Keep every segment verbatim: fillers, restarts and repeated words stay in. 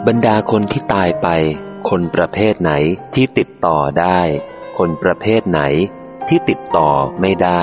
บรรดาคนที่ตายไปคนประเภทไหนที่ติดต่อได้คนประเภทไหนที่ติดต่อไม่ได้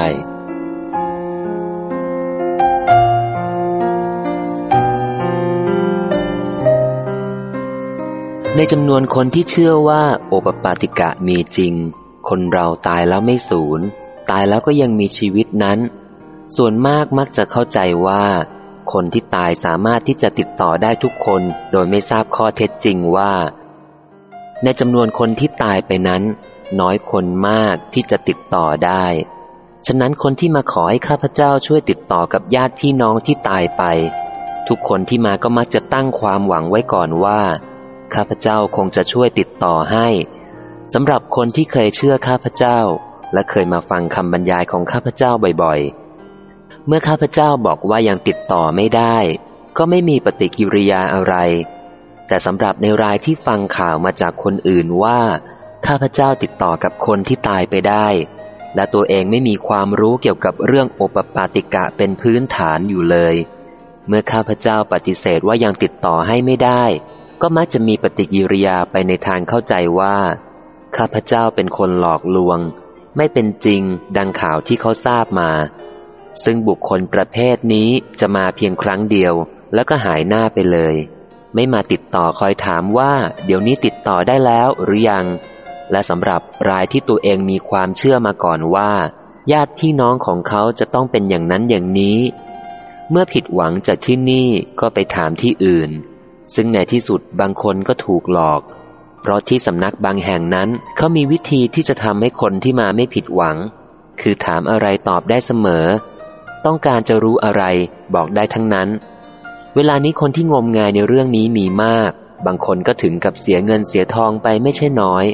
ในจำนวนคนที่เชื่อว่าโอปปาติกะมีจริงคนเราตายแล้วไม่สูญตายแล้วก็ยังมีชีวิตนั้นส่วนมากมักจะเข้าใจว่าคนที่ตายสามารถที่จะติดต่อได้ทุกคนโดยไม่ทราบข้อเท็จจริงว่าในจำนวนคนที่ตายไปนั้นน้อยคนมากที่จะติดต่อได้ฉะนั้นคนที่มาขอให้ข้าพเจ้าช่วยติดต่อกับญาติพี่น้องที่ตายไปทุกคนที่มาก็มักจะตั้งความหวังไว้ก่อนว่าข้าพเจ้าคงจะช่วยติดต่อให้สำหรับคนที่เคยเชื่อข้าพเจ้าและเคยมาฟังคำบรรยายของข้าพเจ้าบ่อยๆเมื่อข้าพเจ้าบอกว่ายังติดต่อไม่ได้ก็ไม่มีปฏิกิริยาอะไรแต่สำหรับในรายที่ฟังข่าวมาจากคนอื่นว่าข้าพเจ้าติดต่อกับคนที่ตายไปได้และตัวเองไม่มีความรู้เกี่ยวกับเรื่องโอปปาติกะเป็นพื้นฐานอยู่เลยเมื่อข้าพเจ้าปฏิเสธว่ายังติดต่อให้ไม่ได้ก็มักจะมีปฏิกิริยาไปในทางเข้าใจว่าข้าพเจ้าเป็นคนหลอกลวงไม่เป็นจริงดังข่าวที่เขาทราบมาซึ่งบุคคลประเภทนี้จะมาเพียงครั้งเดียวแล้วก็หายหน้าไปเลยไม่มาติดต่อคอยถามว่าเดี๋ยวนี้ติดต่อได้แล้วหรือยังและสำหรับรายที่ตัวเองมีความเชื่อมาก่อนว่าญาติพี่น้องของเขาจะต้องเป็นอย่างนั้นอย่างนี้เมื่อผิดหวังจากที่นี่ก็ไปถามที่อื่นซึ่งในที่สุดบางคนก็ถูกหลอกเพราะที่สำนักบางแห่งนั้นเขามีวิธีที่จะทำให้คนที่มาไม่ผิดหวังคือถามอะไรตอบได้เสมอต้องการจะรู้อะไรบอกได้ทั้งนั้นเวลานี้คนที่งมงายในเรื่องนี้มีมากบางคนก็ถึงกับเสียเงินเสียทองไปไม่ใช่น้อย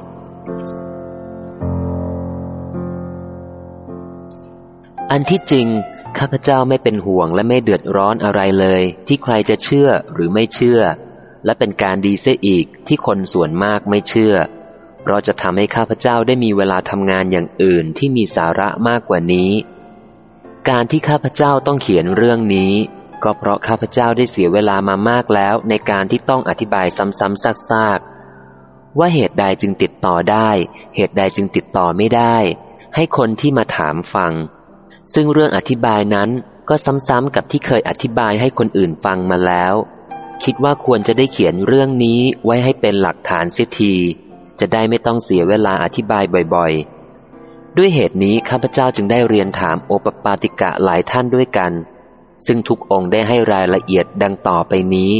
อันที่จริงข้าพเจ้าไม่เป็นห่วงและไม่เดือดร้อนอะไรเลยที่ใครจะเชื่อหรือไม่เชื่อและเป็นการดีเสียอีกที่คนส่วนมากไม่เชื่อเพราะจะทำให้ข้าพเจ้าได้มีเวลาทำงานอย่างอื่นที่มีสาระมากกว่านี้การที่ข้าพเจ้าต้องเขียนเรื่องนี้ก็เพราะข้าพเจ้าได้เสียเวลามามากแล้วในการที่ต้องอธิบายซ้ำๆซากๆว่าเหตุใดจึงติดต่อได้เหตุใดจึงติดต่อไม่ได้ให้คนที่มาถามฟังซึ่งเรื่องอธิบายนั้นก็ซ้ำๆกับที่เคยอธิบายให้คนอื่นฟังมาแล้วคิดว่าควรจะได้เขียนเรื่องนี้ไว้ให้เป็นหลักฐานเสียทีจะได้ไม่ต้องเสียเวลาอธิบายบ่อยๆด้วยเหตุนี้ข้าพเจ้าจึงได้เรียนถามโอปปาติกะหลายท่านด้วยกันซึ่งทุกองค์ได้ให้รายละเอียดดังต่อไปนี้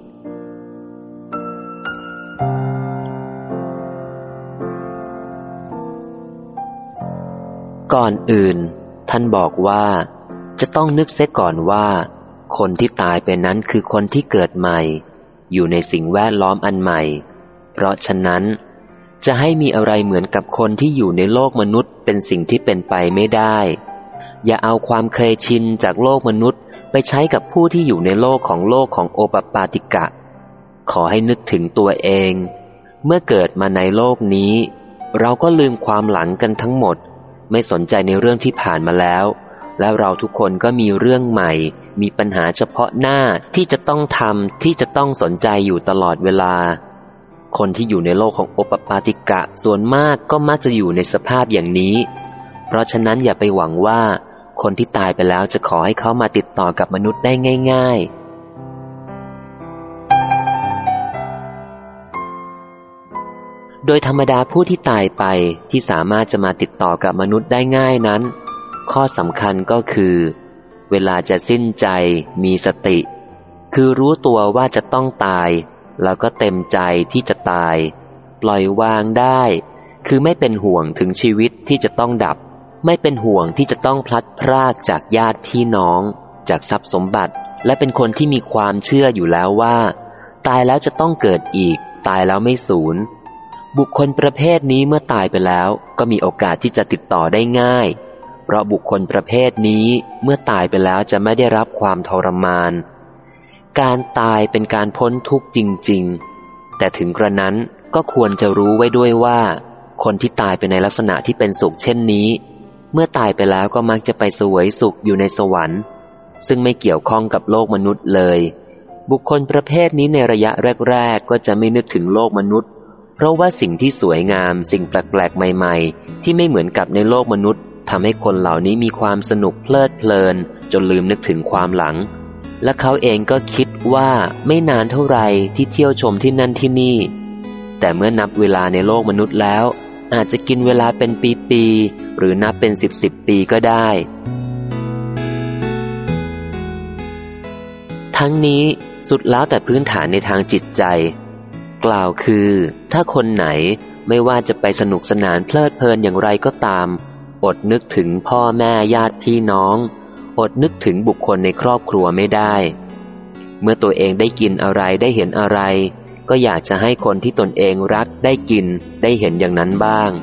ก่อนอื่นท่านบอกว่าจะต้องนึกเสียก่อนว่าคนที่ตายไปนั้นคือคนที่เกิดใหม่อยู่ในสิ่งแวดล้อมอันใหม่เพราะฉะนั้นจะให้มีอะไรเหมือนกับคนที่อยู่ในโลกมนุษย์เป็นสิ่งที่เป็นไปไม่ได้อย่าเอาความเคยชินจากโลกมนุษย์ไปใช้กับผู้ที่อยู่ในโลกของโลกของโอปปาติกะขอให้นึกถึงตัวเองเมื่อเกิดมาในโลกนี้เราก็ลืมความหลังกันทั้งหมดไม่สนใจในเรื่องที่ผ่านมาแล้วและเราทุกคนก็มีเรื่องใหม่มีปัญหาเฉพาะหน้าที่จะต้องทำที่จะต้องสนใจอยู่ตลอดเวลาคนที่อยู่ในโลกของโอปปาติกะส่วนมากก็มักจะอยู่ในสภาพอย่างนี้เพราะฉะนั้นอย่าไปหวังว่าคนที่ตายไปแล้วจะขอให้เขามาติดต่อกับมนุษย์ได้ง่ายๆโดยธรรมดาผู้ที่ตายไปที่สามารถจะมาติดต่อกับมนุษย์ได้ง่ายนั้นข้อสำคัญก็คือเวลาจะสิ้นใจมีสติคือรู้ตัวว่าจะต้องตายแล้วก็เต็มใจที่จะตายปล่อยวางได้คือไม่เป็นห่วงถึงชีวิตที่จะต้องดับไม่เป็นห่วงที่จะต้องพลัดพรากจากญาติพี่น้องจากทรัพย์สมบัติและเป็นคนที่มีความเชื่ออยู่แล้วว่าตายแล้วจะต้องเกิดอีกตายแล้วไม่สูญบุคคลประเภทนี้เมื่อตายไปแล้วก็มีโอกาสที่จะติดต่อได้ง่ายเพราะบุคคลประเภทนี้เมื่อตายไปแล้วจะไม่ได้รับความทรมานการตายเป็นการพ้นทุกข์จริงๆแต่ถึงกระนั้นก็ควรจะรู้ไว้ด้วยว่าคนที่ตายไปในลักษณะที่เป็นสุขเช่นนี้เมื่อตายไปแล้วก็มักจะไปเสวยสุขอยู่ในสวรรค์ซึ่งไม่เกี่ยวข้องกับโลกมนุษย์เลยบุคคลประเภทนี้ในระยะแรกๆก็จะไม่นึกถึงโลกมนุษย์เพราะว่าสิ่งที่สวยงามสิ่งแปลกๆใหม่ๆที่ไม่เหมือนกับในโลกมนุษย์ทำให้คนเหล่านี้มีความสนุกเพลิดเพลินจนลืมนึกถึงความหลังและเขาเองก็คิดว่าไม่นานเท่าไรที่เที่ยวชมที่นั่นที่นี่แต่เมื่อนับเวลาในโลกมนุษย์แล้วอาจจะกินเวลาเป็นปีๆหรือนับเป็นสิบสิบปีก็ได้ทั้งนี้สุดแล้วแต่พื้นฐานในทางจิตใจกล่าวคือถ้าคนไหนไม่ว่าจะไปสนุกสนานเพลิดเพลินอย่างไรก็ตามอดนึกถึงพ่อแม่ญาติพี่น้องอดนึกถึงบุคคลในครอบครัวไม่ได้เมื่อตัวเองได้กินอะไรได้เห็นอะไรก็อยากจะให้คนที่ตนเองรักได้กินได้เห็นอย่างนั้นบ้าง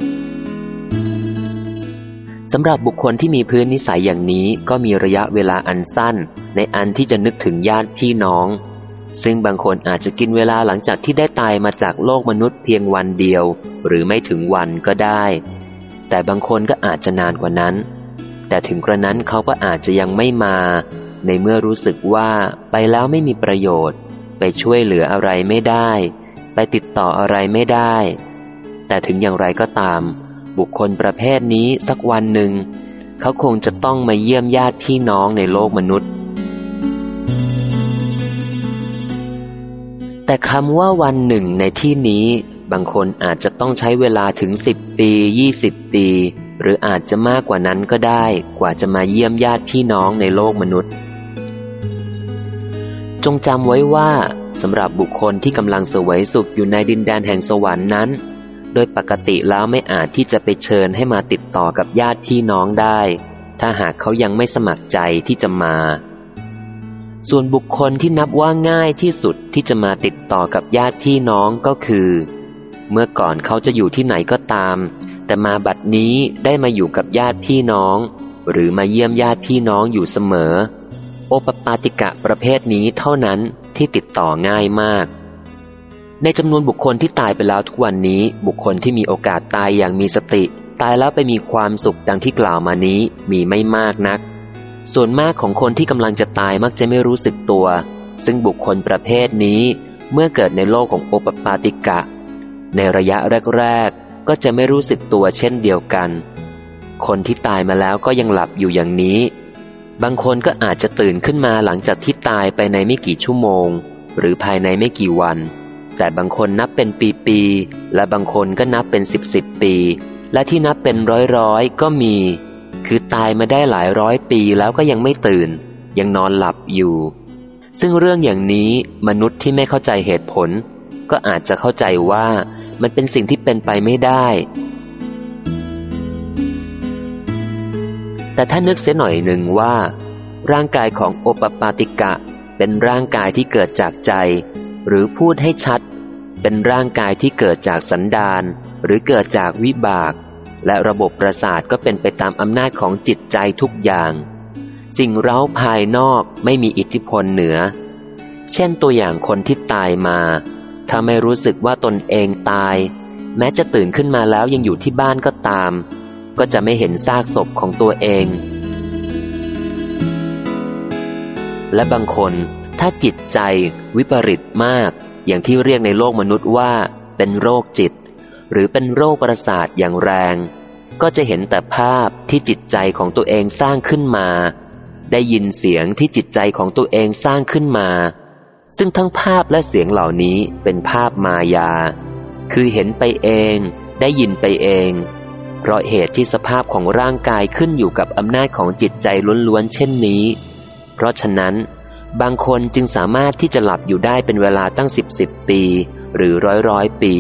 สำหรับบุคคลที่มีพื้นนิสัยอย่างนี้ก็มีระยะเวลาอันสั้นในอันที่จะนึกถึงญาติพี่น้องซึ่งบางคนอาจจะกินเวลาหลังจากที่ได้ตายมาจากโลกมนุษย์เพียงวันเดียวหรือไม่ถึงวันก็ได้แต่บางคนก็อาจจะนานกว่านั้นแต่ถึงกระนั้นเขาก็อาจจะยังไม่มาในเมื่อรู้สึกว่าไปแล้วไม่มีประโยชน์ไปช่วยเหลืออะไรไม่ได้ไปติดต่ออะไรไม่ได้แต่ถึงอย่างไรก็ตามบุคคลประเภทนี้สักวันหนึ่งเขาคงจะต้องมาเยี่ยมญาติพี่น้องในโลกมนุษย์แต่คำว่าวันหนึ่งในที่นี้บางคนอาจจะต้องใช้เวลาถึงสิบปียี่สิบปีหรืออาจจะมากกว่านั้นก็ได้กว่าจะมาเยี่ยมญาติพี่น้องในโลกมนุษย์จงจำไว้ว่าสำหรับบุคคลที่กำลังเสวยสุขอยู่ในดินแดนแห่งสวรรค์นั้นโดยปกติแล้วไม่อาจที่จะไปเชิญให้มาติดต่อกับญาติพี่น้องได้ถ้าหากเขายังไม่สมัครใจที่จะมาส่วนบุคคลที่นับว่าง่ายที่สุดที่จะมาติดต่อกับญาติพี่น้องก็คือเมื่อก่อนเขาจะอยู่ที่ไหนก็ตามแต่มาบัดนี้ได้มาอยู่กับญาติพี่น้องหรือมาเยี่ยมญาติพี่น้องอยู่เสมอโอปปาติกะประเภทนี้เท่านั้นที่ติดต่อง่ายมากในจำนวนบุคคลที่ตายไปแล้วทุกวันนี้บุคคลที่มีโอกาสตายอย่างมีสติตายแล้วไปมีความสุขดังที่กล่าวมานี้มีไม่มากนักส่วนมากของคนที่กำลังจะตายมักจะไม่รู้สึกตัวซึ่งบุคคลประเภทนี้เมื่อเกิดในโลกของโอปปาติกะในระยะแรกๆก็จะไม่รู้สึกตัวเช่นเดียวกันคนที่ตายมาแล้วก็ยังหลับอยู่อย่างนี้บางคนก็อาจจะตื่นขึ้นมาหลังจากที่ตายไปในไม่กี่ชั่วโมงหรือภายในไม่กี่วันแต่บางคนนับเป็นปีๆและบางคนก็นับเป็นสิบสิบปีและที่นับเป็นร้อยๆก็มีคือตายมาได้หลายร้อยปีแล้วก็ยังไม่ตื่นยังนอนหลับอยู่ซึ่งเรื่องอย่างนี้มนุษย์ที่ไม่เข้าใจเหตุผลก็อาจจะเข้าใจว่ามันเป็นสิ่งที่เป็นไปไม่ได้แต่ถ้านึกเสียหน่อยหนึ่งว่าร่างกายของโอปปาติกะเป็นร่างกายที่เกิดจากใจหรือพูดให้ชัดเป็นร่างกายที่เกิดจากสันดานหรือเกิดจากวิบากและระบบประสาทก็เป็นไปตามอำนาจของจิตใจทุกอย่างสิ่งเร้าภายนอกไม่มีอิทธิพลเหนือเช่นตัวอย่างคนที่ตายมาถ้าไม่รู้สึกว่าตนเองตายแม้จะตื่นขึ้นมาแล้วยังอยู่ที่บ้านก็ตามก็จะไม่เห็นซากศพของตัวเองและบางคนถ้าจิตใจวิปริตมากอย่างที่เรียกในโลกมนุษย์ว่าเป็นโรคจิตหรือเป็นโรคประสาทอย่างแรงก็จะเห็นแต่ภาพที่จิตใจของตัวเองสร้างขึ้นมาได้ยินเสียงที่จิตใจของตัวเองสร้างขึ้นมาซึ่งทั้งภาพและเสียงเหล่านี้เป็นภาพมายาคือเห็นไปเองได้ยินไปเองเพราะเหตุที่สภาพของร่างกายขึ้นอยู่กับอำนาจของจิตใจล้วนๆเช่นนี้เพราะฉะนั้นบางคนจึงสามารถที่จะหลับอยู่ได้เป็นเวลาตั้งสิบสิบปีหรือร้อยร้อยปี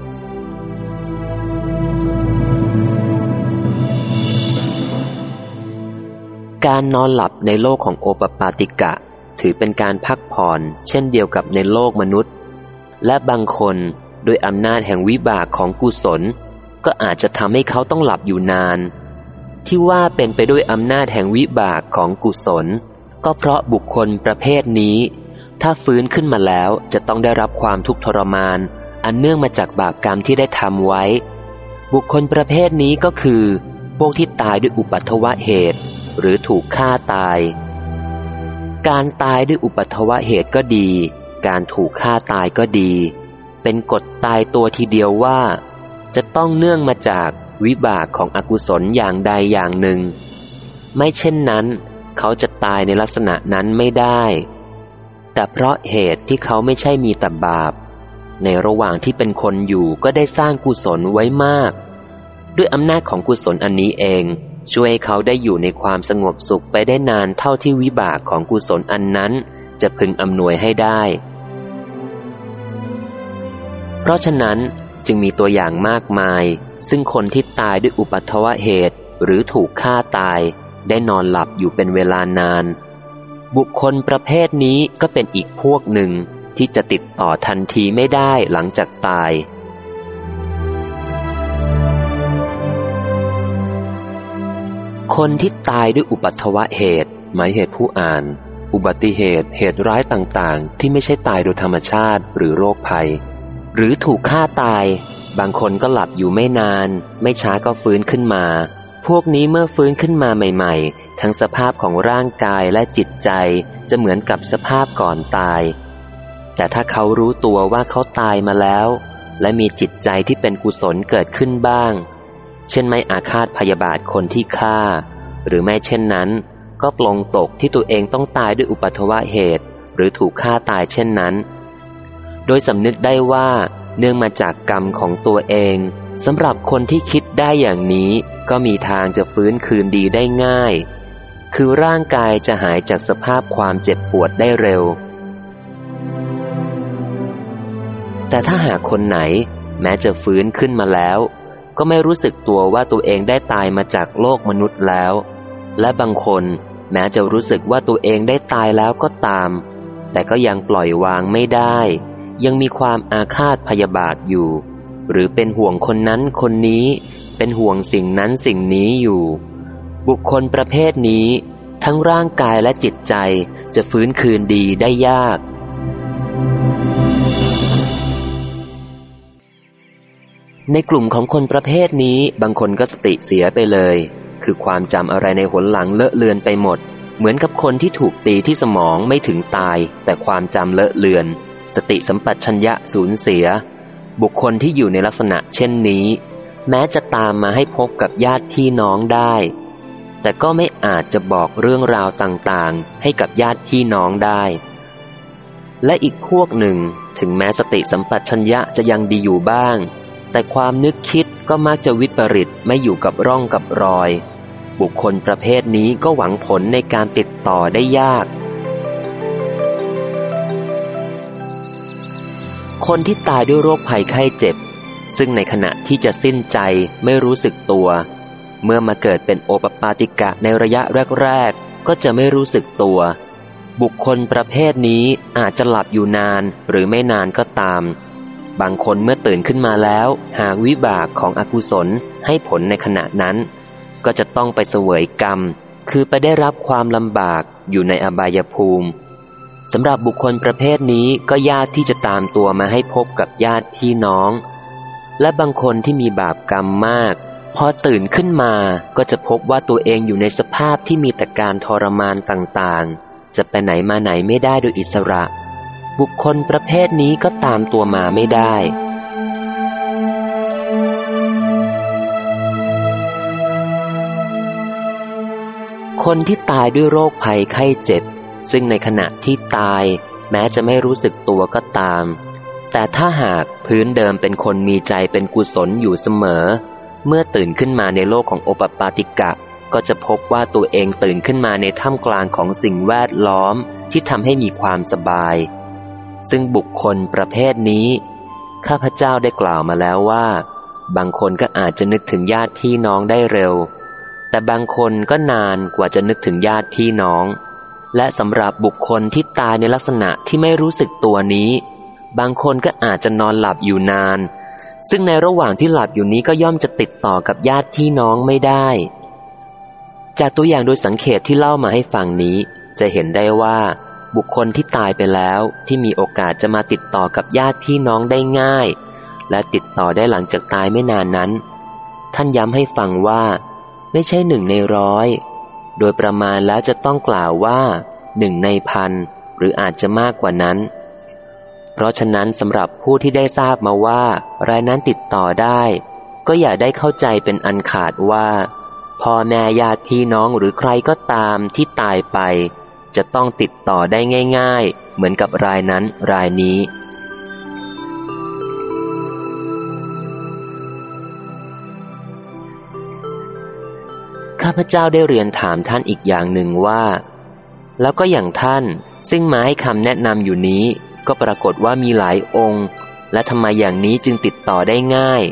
การนอนหลับในโลกของโอปปาติกะถือเป็นการพักผ่อนเช่นเดียวกับในโลกมนุษย์และบางคนด้วยอำนาจแห่งวิบากของกุศลก็อาจจะทำให้เขาต้องหลับอยู่นานที่ว่าเป็นไปด้วยอำนาจแห่งวิบากของกุศลก็เพราะบุคคลประเภทนี้ถ้าฟื้นขึ้นมาแล้วจะต้องได้รับความทุกข์ทรมานอันเนื่องมาจากบาปกรรมที่ได้ทำไว้บุคคลประเภทนี้ก็คือพวกที่ตายด้วยอุปัฏฐวเหตุหรือถูกฆ่าตายการตายด้วยอุปัทวเหตุก็ดีการถูกฆ่าตายก็ดีเป็นกฎตายตัวทีเดียวว่าจะต้องเนื่องมาจากวิบากของอกุศลอย่างใดอย่างหนึ่งไม่เช่นนั้นเขาจะตายในลักษณะนั้นไม่ได้แต่เพราะเหตุที่เขาไม่ใช่มีแต่บาปในระหว่างที่เป็นคนอยู่ก็ได้สร้างกุศลไว้มากด้วยอำนาจของกุศลอันนี้เองช่วยให้เขาได้อยู่ในความสงบสุขไปได้นานเท่าที่วิบากของกุศลอันนั้นจะพึงอำนวยให้ได้เพราะฉะนั้นจึงมีตัวอย่างมากมายซึ่งคนที่ตายด้วยอุปัทวเหตุหรือถูกฆ่าตายได้นอนหลับอยู่เป็นเวลานานบุคคลประเภทนี้ก็เป็นอีกพวกหนึ่งที่จะติดต่อทันทีไม่ได้หลังจากตายคนที่ตายด้วยอุปัทวเหตุหมายเหตุผู้อ่านอุบัติเหตุเหตุร้ายต่างๆที่ไม่ใช่ตายโดยธรรมชาติหรือโรคภัยหรือถูกฆ่าตายบางคนก็หลับอยู่ไม่นานไม่ช้าก็ฟื้นขึ้นมาพวกนี้เมื่อฟื้นขึ้นมาใหม่ๆทั้งสภาพของร่างกายและจิตใจจะเหมือนกับสภาพก่อนตายแต่ถ้าเขารู้ตัวว่าเขาตายมาแล้วและมีจิตใจที่เป็นกุศลเกิดขึ้นบ้างเช่นไม่อาฆาตพยาบาทคนที่ฆ่าหรือไม่เช่นนั้นก็ปลงตกที่ตัวเองต้องตายด้วยอุปัทวเหตุหรือถูกฆ่าตายเช่นนั้นโดยสำนึกได้ว่าเนื่องมาจากกรรมของตัวเองสำหรับคนที่คิดได้อย่างนี้ก็มีทางจะฟื้นคืนดีได้ง่ายคือร่างกายจะหายจากสภาพความเจ็บปวดได้เร็วแต่ถ้าหากคนไหนแม้จะฟื้นขึ้นมาแล้วก็ไม่รู้สึกตัวว่าตัวเองได้ตายมาจากโลกมนุษย์แล้วและบางคนแม้จะรู้สึกว่าตัวเองได้ตายแล้วก็ตามแต่ก็ยังปล่อยวางไม่ได้ยังมีความอาฆาตพยาบาทอยู่หรือเป็นห่วงคนนั้นคนนี้เป็นห่วงสิ่งนั้นสิ่งนี้อยู่บุคคลประเภทนี้ทั้งร่างกายและจิตใจจะฟื้นคืนดีได้ยากในกลุ่มของคนประเภทนี้บางคนก็สติเสียไปเลยคือความจำอะไรในหนหลังเลอะเลือนไปหมดเหมือนกับคนที่ถูกตีที่สมองไม่ถึงตายแต่ความจำเลอะเลือนสติสัมปชัญญะสูญเสียบุคคลที่อยู่ในลักษณะเช่นนี้แม้จะตามมาให้พบกับญาติพี่น้องได้แต่ก็ไม่อาจจะบอกเรื่องราวต่างๆให้กับญาติพี่น้องได้และอีกพวกหนึ่งถึงแม้สติสัมปชัญญะจะยังดีอยู่บ้างแต่ความนึกคิดก็มักจะวิปริตไม่อยู่กับร่องกับรอยบุคคลประเภทนี้ก็หวังผลในการติดต่อได้ยากคนที่ตายด้วยโรคภัยไข้เจ็บซึ่งในขณะที่จะสิ้นใจไม่รู้สึกตัวเมื่อมาเกิดเป็นโอปปาติกะในระยะแรกๆก็จะไม่รู้สึกตัวบุคคลประเภทนี้อาจจะหลับอยู่นานหรือไม่นานก็ตามบางคนเมื่อตื่นขึ้นมาแล้วหากวิบากของอกุศลให้ผลในขณะนั้นก็จะต้องไปเสวยกรรมคือไปได้รับความลำบากอยู่ในอบายภูมิสำหรับบุคคลประเภทนี้ก็ยากที่จะตามตัวมาให้พบกับญาติพี่น้องและบางคนที่มีบาปกรรมมากพอตื่นขึ้นมาก็จะพบว่าตัวเองอยู่ในสภาพที่มีแต่การทรมานต่างๆจะไปไหนมาไหนไม่ได้โดยอิสระบุคคลประเภทนี้ก็ตามตัวมาไม่ได้คนที่ตายด้วยโรคภัยไข้เจ็บซึ่งในขณะที่ตายแม้จะไม่รู้สึกตัวก็ตามแต่ถ้าหากพื้นเดิมเป็นคนมีใจเป็นกุศลอยู่เสมอเมื่อตื่นขึ้นมาในโลกของโอปปาติกะก็จะพบว่าตัวเองตื่นขึ้นมาในท่ามกลางของสิ่งแวดล้อมที่ทำให้มีความสบายซึ่งบุคคลประเภทนี้ข้าพเจ้าได้กล่าวมาแล้วว่าบางคนก็อาจจะนึกถึงญาติพี่น้องได้เร็วแต่บางคนก็นานกว่าจะนึกถึงญาติพี่น้องและสำหรับบุคคลที่ตายในลักษณะที่ไม่รู้สึกตัวนี้บางคนก็อาจจะนอนหลับอยู่นานซึ่งในระหว่างที่หลับอยู่นี้ก็ย่อมจะติดต่อกับญาติพี่น้องไม่ได้จากตัวอย่างโดยสังเขปที่เล่ามาให้ฟังนี้จะเห็นได้ว่าบุคคลที่ตายไปแล้วที่มีโอกาสจะมาติดต่อกับญาติพี่น้องได้ง่ายและติดต่อได้หลังจากตายไม่นานนั้นท่านย้ำให้ฟังว่าไม่ใช่หนึ่งในร้อยโดยประมาณแล้วจะต้องกล่าวว่าหนึ่งในพันหรืออาจจะมากกว่านั้นเพราะฉะนั้นสำหรับผู้ที่ได้ทราบมาว่ารายนั้นติดต่อได้ก็อย่าได้เข้าใจเป็นอันขาดว่าพ่อแม่ญาติพี่น้องหรือใครก็ตามที่ตายไปจะต้องติดต่อได้ง่ายๆเหมือนกับรายนั้นรายนี้ข้าพเจ้าได้เรียนถามท่านอีกอย่างหนึ่งว่าแล้วก็อย่างท่านซึ่งมาให้คำแนะนำอยู่นี้ก็ปรากฏว่ามีหลายองค์และทำไมอย่างนี้จึงติดต่อได้ง่าย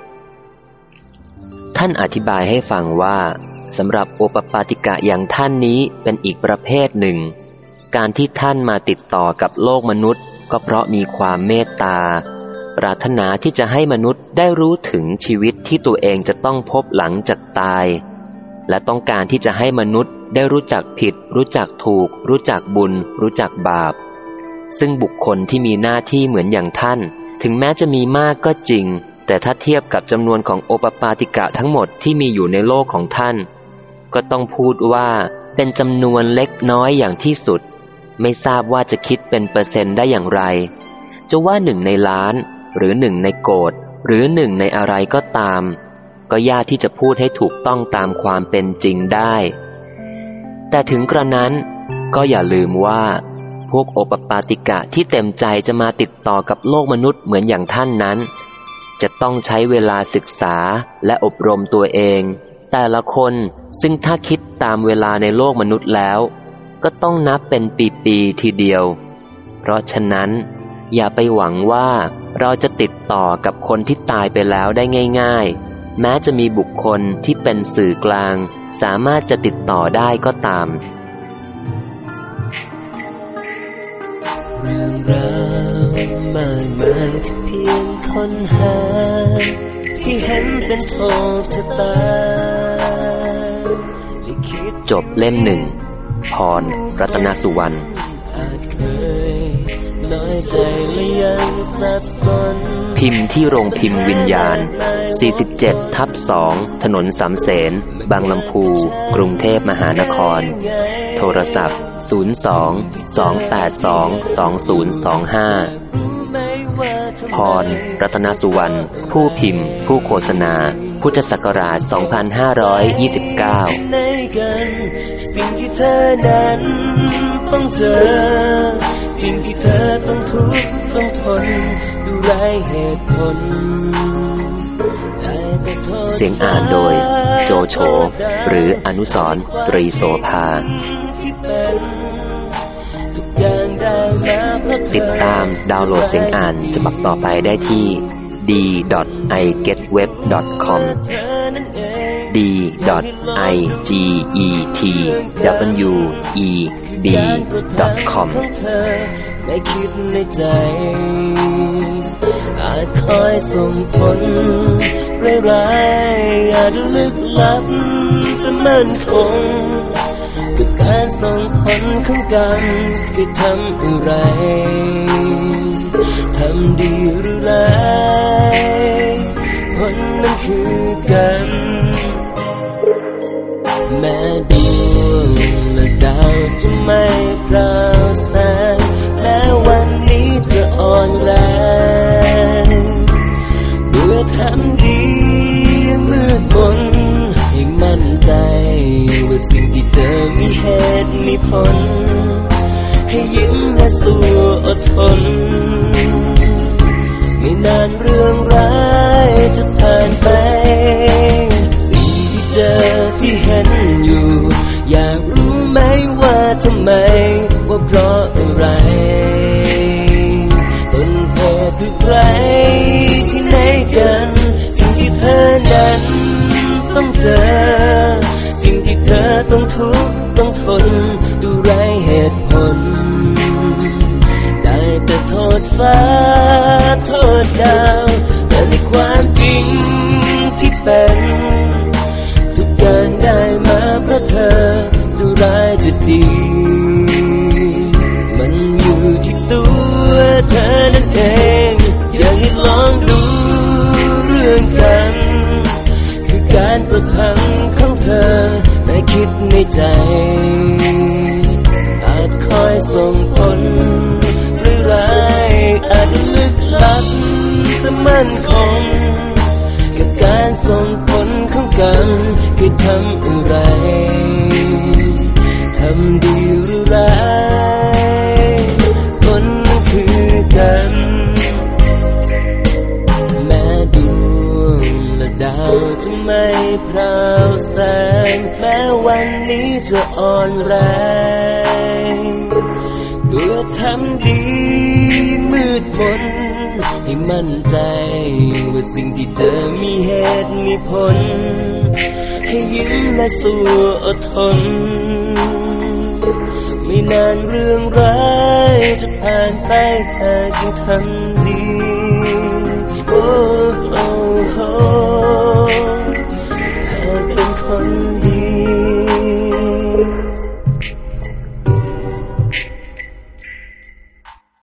ท่านอธิบายให้ฟังว่าสำหรับโอปปาติกะอย่างท่านนี้เป็นอีกประเภทหนึ่งการที่ท่านมาติดต่อกับโลกมนุษย์ก็เพราะมีความเมตตาปรารถนาที่จะให้มนุษย์ได้รู้ถึงชีวิตที่ตัวเองจะต้องพบหลังจากตายและต้องการที่จะให้มนุษย์ได้รู้จักผิดรู้จักถูกรู้จักบุญรู้จักบาปซึ่งบุคคลที่มีหน้าที่เหมือนอย่างท่านถึงแม้จะมีมากก็จริงแต่ถ้าเทียบกับจำนวนของโอปปาติกะทั้งหมดที่มีอยู่ในโลกของท่านก็ต้องพูดว่าเป็นจำนวนเล็กน้อยอย่างที่สุดไม่ทราบว่าจะคิดเป็นเปอร์เซ็นต์ได้อย่างไรจะว่าหนึ่งในล้านหรือหนึ่งในโกฏหรือหนึ่งในอะไรก็ตามก็ยากที่จะพูดให้ถูกต้องตามความเป็นจริงได้แต่ถึงกระนั้นก็อย่าลืมว่าพวกโอปปาติกะที่เต็มใจจะมาติดต่อกับโลกมนุษย์เหมือนอย่างท่านนั้นจะต้องใช้เวลาศึกษาและอบรมตัวเองแต่ละคนซึ่งถ้าคิดตามเวลาในโลกมนุษย์แล้วก็ต้องนับเป็นปีๆทีเดียวเพราะฉะนั้นอย่าไปหวังว่าเราจะติดต่อกับคนที่ตายไปแล้วได้ง่ายๆแม้จะมีบุคคลที่เป็นสื่อกลางสามารถจะติดต่อได้ก็ตามเรื่องราวมากมายที่เพียงค้นหาที่เห็นเป็นโชคชะตาจบเล่มหนึ่งพรรัตนสุวรรณพิมพ์ที่โรงพิมพ์วิญญาณ สี่สิบเจ็ดทับสอง ถนนสามเสนบางลำพูกรุงเทพมหานครโทรศัพท์ศูนย์ สอง สอง แปด สอง สอง ศูนย์ สอง ห้าพรรัตนสุวรรณผู้พิมพ์ผู้โฆษณาพุทธศักราชสองพันห้าร้อยยี่สิบเก้าสิ่งที่เธอนั้นต้องเจอสิ่งที่เธอต้องทุกข์ต้องทนดูไร้เหตุผลเสียงอ่านโดยโจโฉหรืออนุสรณ์ตรีโสภาติดตามดาวน์โหลดเสียงอ่านฉบับต่อไปได้ที่ ดี ดอท ไอ เก็ต เว็บ ดอท คอม ดี ดอท ไอ จี อี ที ดับเบิลยู อี บี ดอท คอม ไม่คิดในใจอาจคอยส่งผลร้ายๆอาจลึกลับแต่มั่นคงกับการส่งผลของกันคือทำอะไรทำดีหรือร้ายผลนั้นคือกันแม้ดวงและดาวจะไม่ปราศแสงและวันนี้จะอ่อนแรงเมื่อทำดีมืดมนให้มั่นใจว่าสิ่งที่เธอมีเหตุมีผลให้ยิ้มและสู้อดทนไม่นานเรื่องร้ายจะผ่านไปสิ่งที่เจอที่เห็นอยู่อยากรู้ไหมว่าทำไมว่าเพราะอะไรต้นเหตุคือใครที่ไหนกันสิ่งที่เธอนั้นต้องเจอสิ่งที่เธอต้องทุกข์ต้องทนดูไร้เหตุผลได้แต่โทษฟ้าโทษดาวแต่ในความจริงที่เป็นทุกอย่างได้มาเพราะเธอจะร้ายจะดีมันอยู่ที่ตัวเธอนั่นเองอยากให้ลองดูเรื่องกันคือการประทังของเธอในคิดในใจอาจทำอะไรทำดีหรือร้ายคนคือกันแม้ดวงและดาวจะไม่พราวแสงแม้วันนี้จะอ่อนแรงด้วยทำดีมืดมนให้มั่นใจว่าสิ่งที่เจอมีเหตุมีผลให้ยิ้มและสู้อดทนไม่นานเรื่องร้ายจะผ่านไปเธอจึงทำดีโอ้โอ้โอ้